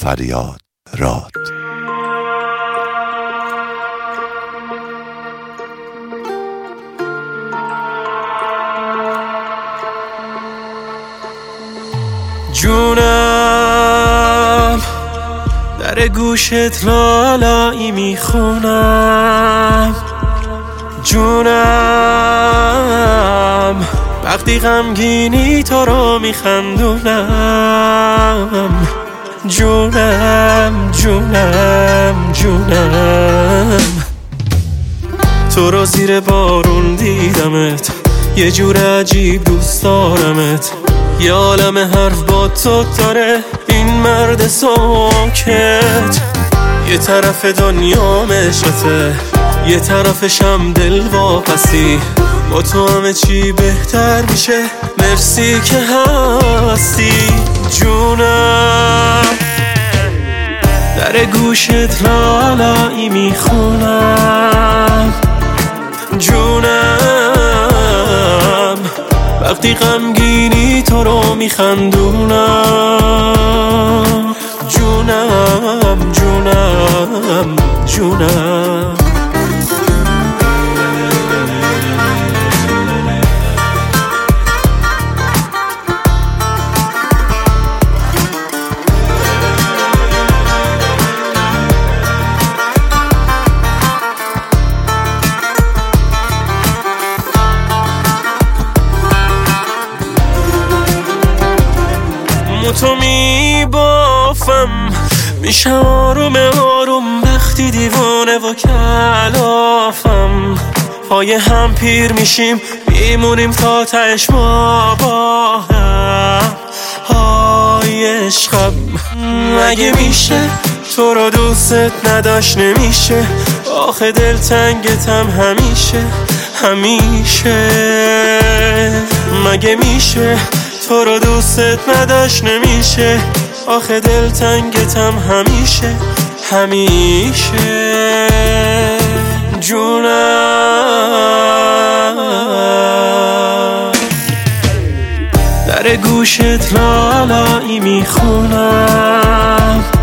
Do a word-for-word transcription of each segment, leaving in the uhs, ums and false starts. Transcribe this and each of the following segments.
فریاد راد. جونم در گوشت لالایی میخونم، جونم وقتی غمگینی تو رو میخندونم، جونم جونم جونم. تو رو زیر بارون دیدمت، یه جور عجیب دوست دارمت، یه عالم حرف با تو داره این مرد ساکت. یه طرف دنیا عشقته، یه طرفشم دل واپسی، با تو همه چی بهتر میشه، مرسی که هستی. جونم در گوشت لالایی میخونم، جونم وقتی غمگینی تو رو میخندونم، جونم جونم جونم. تو می بافم میشم آروم آروم، وقتی دیوانه و کلافم، پای هم پیر میشیم میمونیم تا تهش ما با هم. های عشقم مگه میشه تو رو دوست نداشت نمیشه، آخه دل تنگتم همیشه همیشه. مگه میشه تو رو دوست نداشت نمیشه، آخه دل تنگتم همیشه همیشه. جونم در گوشت لالایی میخونم،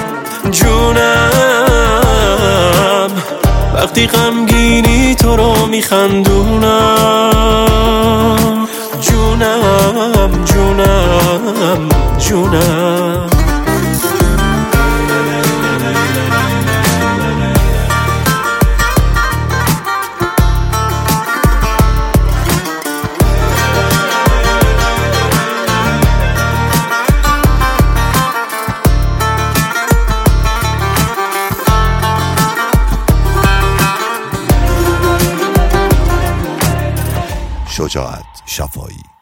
جونم وقتی غمگینی تو رو میخندونم، جونم جونم جونم. شجاعت شفایی.